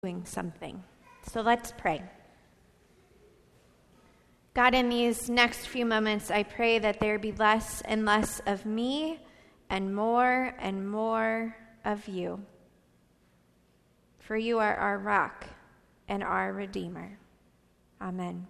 doing something. So let's pray. God, in these next few moments, I pray that there be less and less of me and more of you. For you are our rock and our Redeemer. Amen.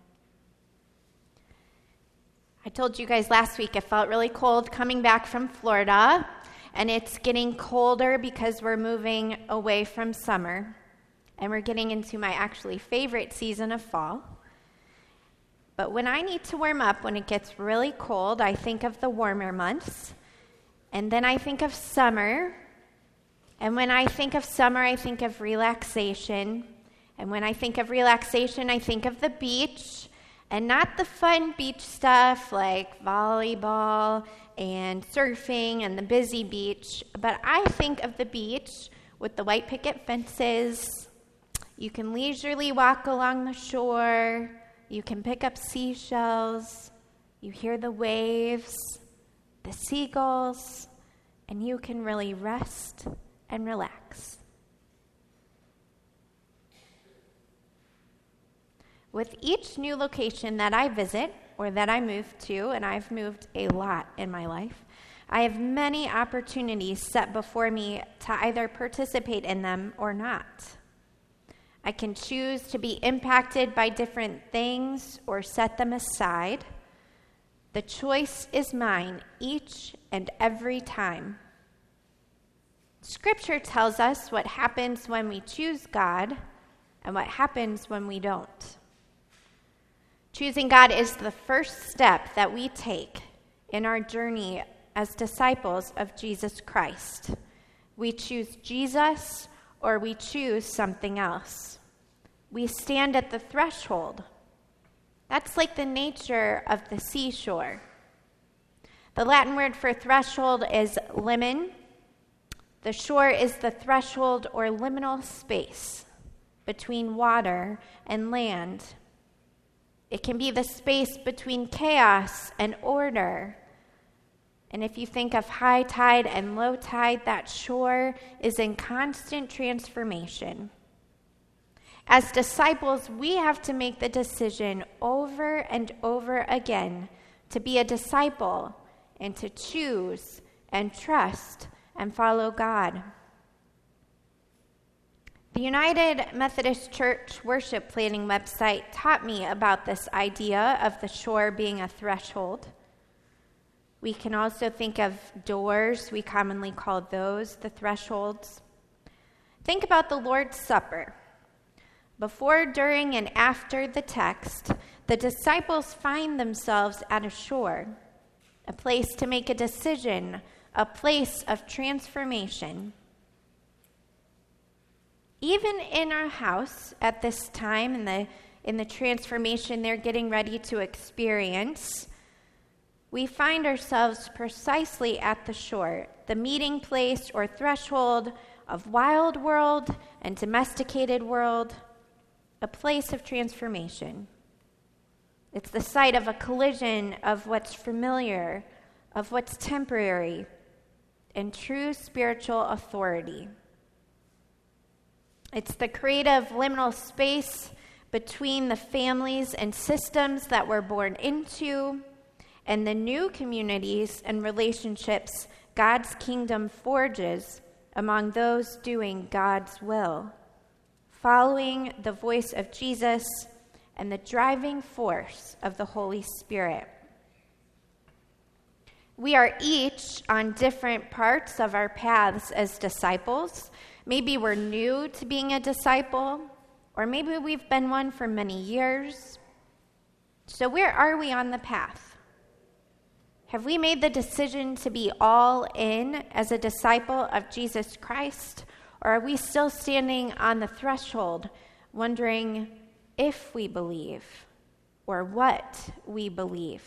I told you guys last week it felt really cold coming back from Florida, and it's getting colder because we're moving away from summer, and we're getting into my actually favorite season of fall. But when I need to warm up, when it gets really cold, I think of the warmer months, and then I think of summer, and when I think of summer, I think of relaxation, and when I think of relaxation, I think of the beach. And not the fun beach stuff like volleyball and surfing and the busy beach, but I think of the beach with the white picket fences. You can leisurely walk along the shore. You can pick up seashells. You hear the waves, the seagulls, and you can really rest and relax. With each new location that I visit or that I move to, and I've moved a lot in my life, I have many opportunities set before me to either participate in them or not. I can choose to be impacted by different things or set them aside. The choice is mine each and every time. Scripture tells us what happens when we choose God and what happens when we don't. Choosing God is the first step that we take in our journey as disciples of Jesus Christ. We choose Jesus or we choose something else. We stand at the threshold. That's like the nature of the seashore. The Latin word for threshold is limen. The shore is the threshold or liminal space between water and land. It can be the space between chaos and order. And if you think of high tide and low tide, that shore is in constant transformation. As disciples, we have to make the decision over and over again to be a disciple and to choose and trust and follow God. The United Methodist Church worship planning website taught me about this idea of the shore being a threshold. We can also think of doors. We commonly call those the thresholds. Think about the Lord's Supper. Before, during, and after the text, the disciples find themselves at a shore, a place to make a decision, a place of transformation. Even in our house at this time, in the transformation they're getting ready to experience, we find ourselves precisely at the shore, the meeting place or threshold of wild world and domesticated world, a place of transformation. It's the site of a collision of what's familiar, of what's temporary, and true spiritual authority. It's the creative liminal space between the families and systems that we're born into and the new communities and relationships God's kingdom forges among those doing God's will, following the voice of Jesus and the driving force of the Holy Spirit. We are each on different parts of our paths as disciples. Maybe we're new to being a disciple, or maybe we've been one for many years. So where are we on the path? Have we made the decision to be all in as a disciple of Jesus Christ, or are we still standing on the threshold, wondering if we believe or what we believe?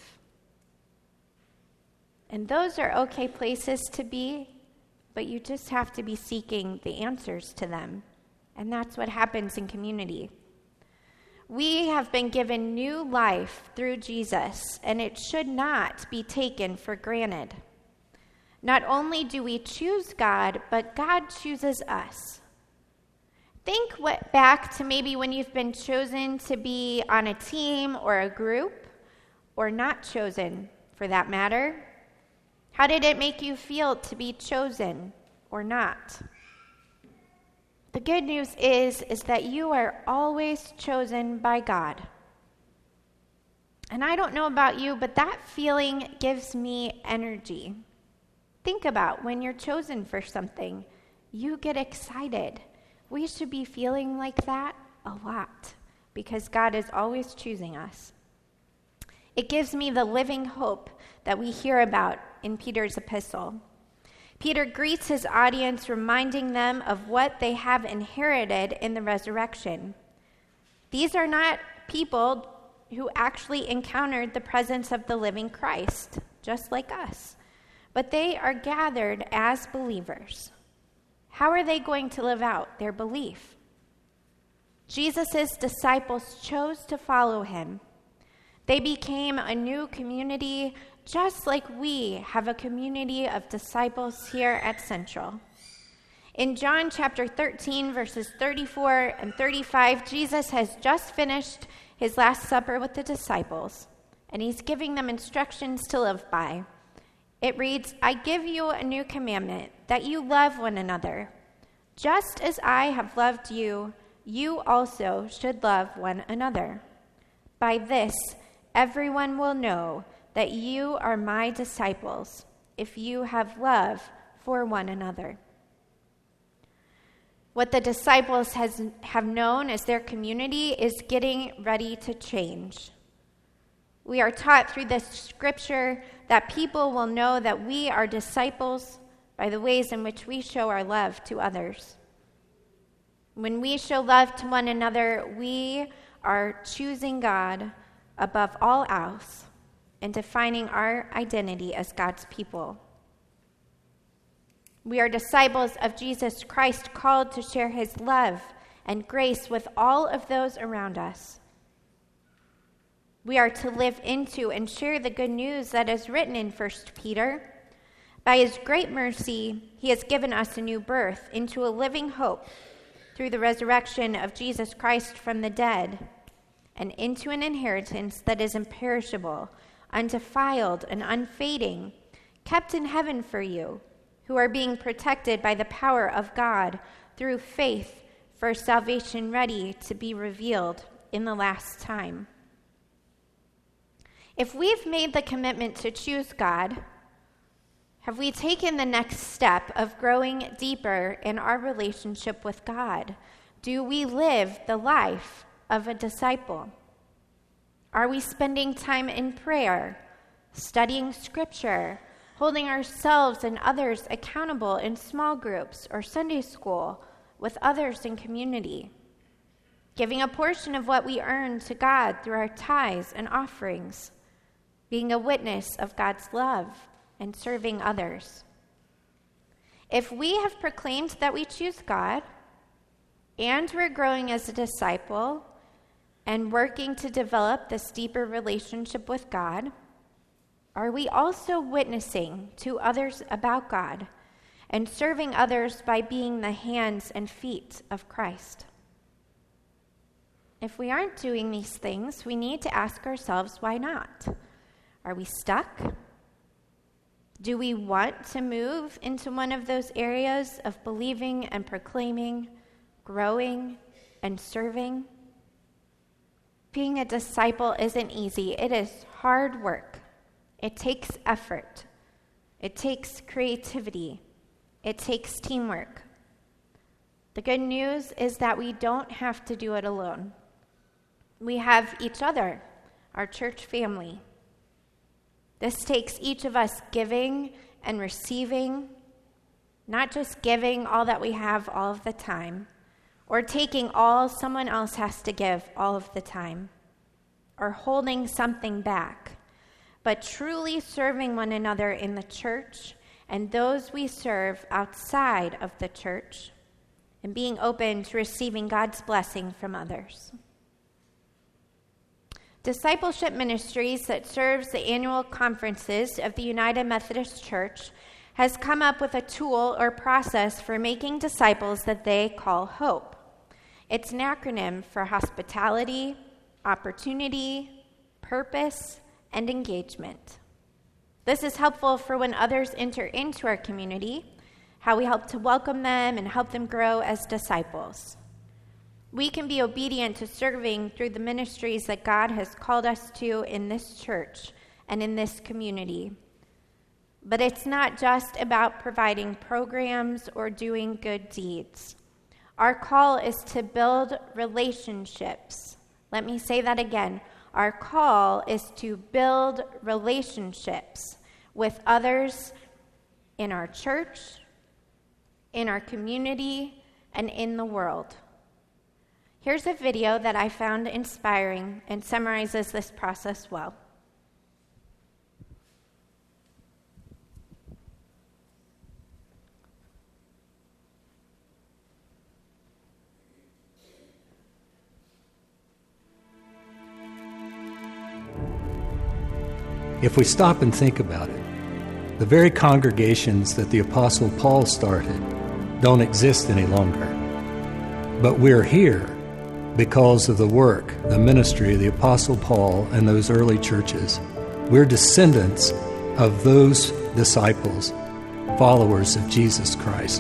And those are okay places to be, but you just have to be seeking the answers to them. And that's what happens in community. We have been given new life through Jesus, and it should not be taken for granted. Not only do we choose God, but God chooses us. Think back to maybe when you've been chosen to be on a team or a group, or not chosen for that matter. How did it make you feel to be chosen or not? The good news is that you are always chosen by God. And I don't know about you, but that feeling gives me energy. Think about when you're chosen for something, you get excited. We should be feeling like that a lot because God is always choosing us. It gives me the living hope that we hear about in Peter's epistle. Peter greets his audience, reminding them of what they have inherited in the resurrection. These are not people who actually encountered the presence of the living Christ, just like us, but they are gathered as believers. How are they going to live out their belief? Jesus' disciples chose to follow him. They became a new community, just like we have a community of disciples here at Central. In John chapter 13, verses 34 and 35, Jesus has just finished his Last Supper with the disciples, and he's giving them instructions to live by. It reads, "I give you a new commandment, that you love one another. Just as I have loved you, you also should love one another. By this, everyone will know that you are my disciples, if you have love for one another." What the disciples have known as their community is getting ready to change. We are taught through this scripture that people will know that we are disciples by the ways in which we show our love to others. When we show love to one another, we are choosing God above all else and defining our identity as God's people. We are disciples of Jesus Christ, called to share his love and grace with all of those around us. We are to live into and share the good news that is written in 1 Peter. By his great mercy, he has given us a new birth into a living hope through the resurrection of Jesus Christ from the dead, and into an inheritance that is imperishable, undefiled, and unfading, kept in heaven for you, who are being protected by the power of God through faith for salvation ready to be revealed in the last time. If we've made the commitment to choose God, have we taken the next step of growing deeper in our relationship with God? Do we live the life of a disciple? Are we spending time in prayer, studying scripture, holding ourselves and others accountable in small groups or Sunday school with others in community, giving a portion of what we earn to God through our tithes and offerings, being a witness of God's love and serving others? If we have proclaimed that we choose God and we're growing as a disciple and working to develop this deeper relationship with God, are we also witnessing to others about God and serving others by being the hands and feet of Christ? If we aren't doing these things, we need to ask ourselves, why not? Are we stuck? Do we want to move into one of those areas of believing and proclaiming, growing and serving? Being a disciple isn't easy. It is hard work. It takes effort. It takes creativity. It takes teamwork. The good news is that we don't have to do it alone. We have each other, our church family. This takes each of us giving and receiving, not just giving all that we have all of the time, or taking all someone else has to give all of the time, or holding something back, but truly serving one another in the church and those we serve outside of the church, and being open to receiving God's blessing from others. Discipleship Ministries, that serves the annual conferences of the United Methodist Church, has come up with a tool or process for making disciples that they call Hope. It's an acronym for hospitality, opportunity, purpose, and engagement. This is helpful for when others enter into our community, how we help to welcome them and help them grow as disciples. We can be obedient to serving through the ministries that God has called us to in this church and in this community. But it's not just about providing programs or doing good deeds. Our call is to build relationships. Let me say that again. Our call is to build relationships with others in our church, in our community, and in the world. Here's a video that I found inspiring and summarizes this process well. If we stop and think about it, the very congregations that the Apostle Paul started don't exist any longer. But we're here because of the work, the ministry of the Apostle Paul and those early churches. We're descendants of those disciples, followers of Jesus Christ.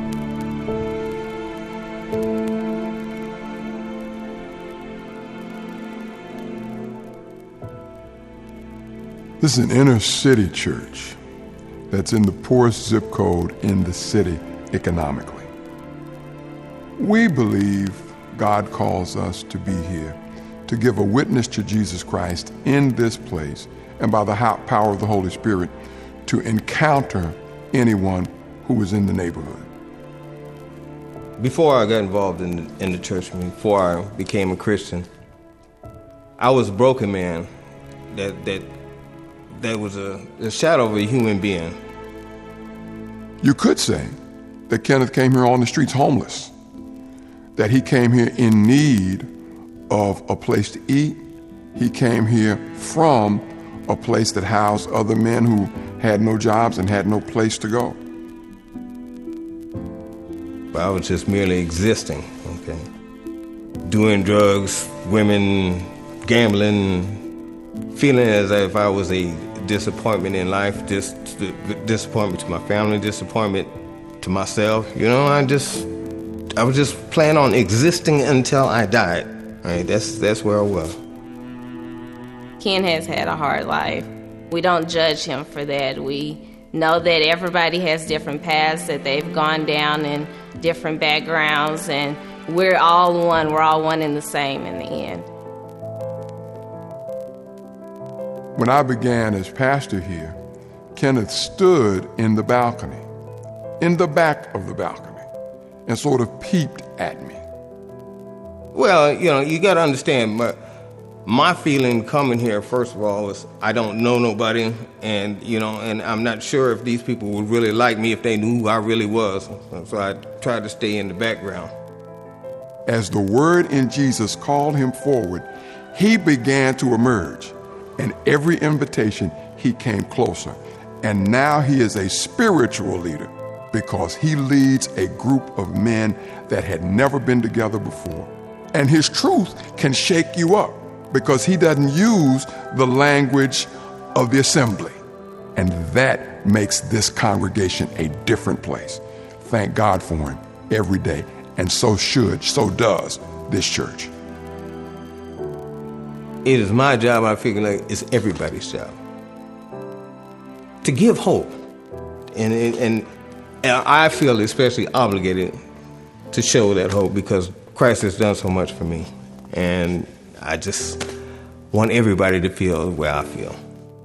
This is an inner city church that's in the poorest zip code in the city economically. We believe God calls us to be here to give a witness to Jesus Christ in this place, and by the power of the Holy Spirit to encounter anyone who is in the neighborhood. Before I got involved in the church, before I became a Christian, I was a broken man that was a shadow of a human being. You could say that Kenneth came here on the streets homeless, that he came here in need of a place to eat. He came here from a place that housed other men who had no jobs and had no place to go. But I was just merely existing, okay? Doing drugs, women, gambling, feeling as if I was a disappointment in life, disappointment to my family, disappointment to myself. You know, I was just planning on existing until I died. Right? That's where I was. Ken has had a hard life. We don't judge him for that. We know that everybody has different paths that they've gone down and different backgrounds, and we're all one. We're all one and the same in the end. When I began as pastor here, Kenneth stood in the balcony, in the back of the balcony, and sort of peeped at me. Well, you got to understand, my feeling coming here, first of all, is I don't know nobody, and I'm not sure if these people would really like me if they knew who I really was. So I tried to stay in the background. As the word in Jesus called him forward, he began to emerge. And every invitation, he came closer. And now he is a spiritual leader because he leads a group of men that had never been together before. And his truth can shake you up because he doesn't use the language of the assembly. And that makes this congregation a different place. Thank God for him every day. And so does this church. It is my job, I figure like it's everybody's job, to give hope. And I feel especially obligated to show that hope because Christ has done so much for me. And I just want everybody to feel the way I feel.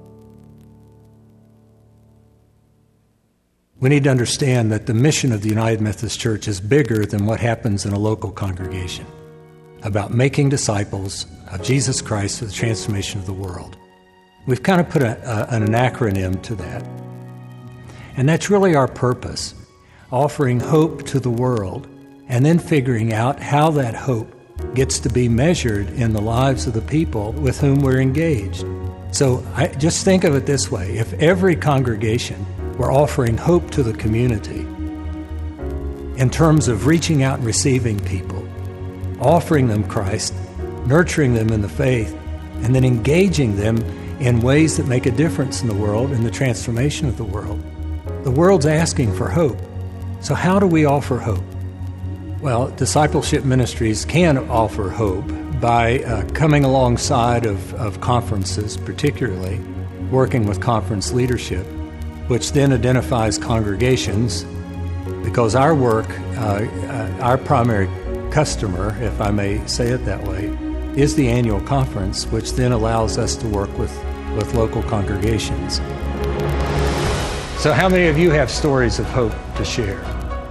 We need to understand that the mission of the United Methodist Church is bigger than what happens in a local congregation, about making disciples of Jesus Christ for the transformation of the world. We've kind of put an acronym to that. And that's really our purpose, offering hope to the world and then figuring out how that hope gets to be measured in the lives of the people with whom we're engaged. So I just think of it this way. If every congregation were offering hope to the community in terms of reaching out and receiving people, offering them Christ, nurturing them in the faith, and then engaging them in ways that make a difference in the world, in the transformation of the world. The world's asking for hope. So how do we offer hope? Well, discipleship ministries can offer hope by coming alongside of conferences, particularly working with conference leadership, which then identifies congregations, because our work, our primary customer, if I may say it that way, is the annual conference, which then allows us to work with local congregations. So how many of you have stories of hope to share?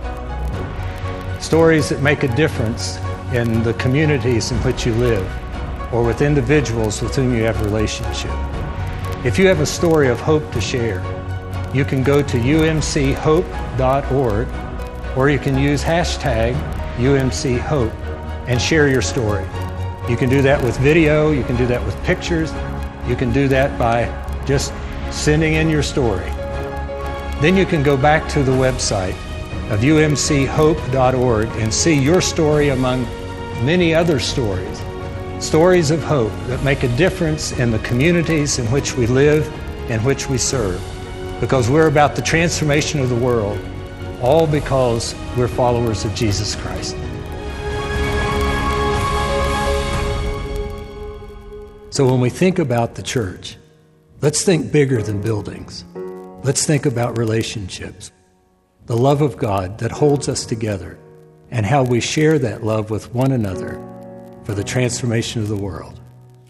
Stories that make a difference in the communities in which you live, or with individuals with whom you have a relationship. If you have a story of hope to share, you can go to umchope.org, or you can use hashtag UMCHope and share your story. You can do that with video, you can do that with pictures, you can do that by just sending in your story. Then you can go back to the website of umchope.org and see your story among many other stories of hope that make a difference in the communities in which we live and which we serve. Because we're about the transformation of the world, all because we're followers of Jesus Christ. So when we think about the church, let's think bigger than buildings. Let's think about relationships, the love of God that holds us together, and how we share that love with one another for the transformation of the world.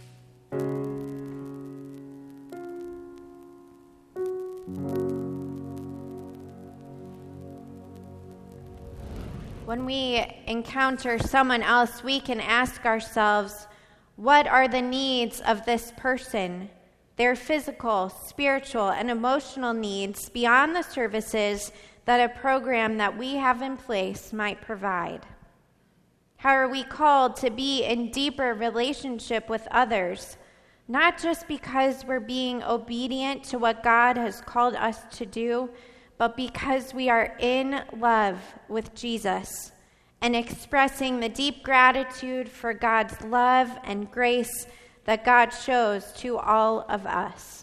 When we encounter someone else, we can ask ourselves, what are the needs of this person? Their physical, spiritual, and emotional needs beyond the services that a program that we have in place might provide. How are we called to be in deeper relationship with others, not just because we're being obedient to what God has called us to do, but because we are in love with Jesus and expressing the deep gratitude for God's love and grace that God shows to all of us.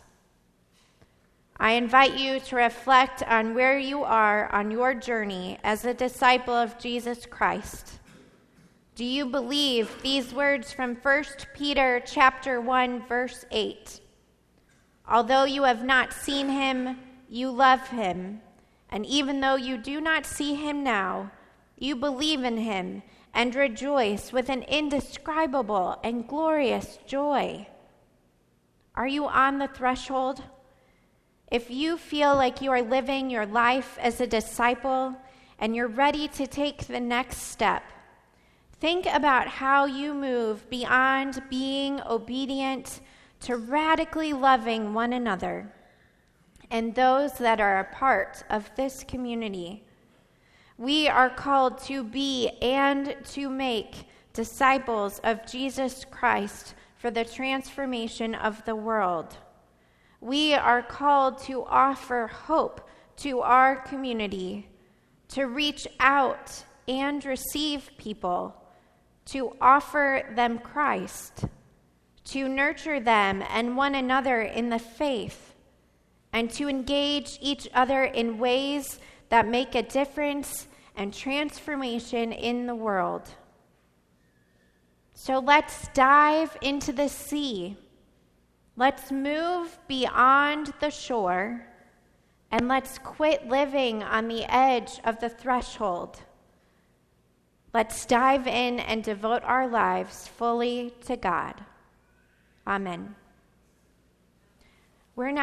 I invite you to reflect on where you are on your journey as a disciple of Jesus Christ. Do you believe these words from 1 Peter chapter 1, verse 8? Although you have not seen him, you love him. And even though you do not see him now, you believe in him and rejoice with an indescribable and glorious joy. Are you on the threshold? If you feel like you are living your life as a disciple and you're ready to take the next step, think about how you move beyond being obedient to radically loving one another and those that are a part of this community. We are called to be and to make disciples of Jesus Christ for the transformation of the world. We are called to offer hope to our community, to reach out and receive people, to offer them Christ, to nurture them and one another in the faith, and to engage each other in ways that make a difference and transformation in the world. So let's dive into the sea. Let's move beyond the shore, and let's quit living on the edge of the threshold. Let's dive in and devote our lives fully to God. Amen. We're now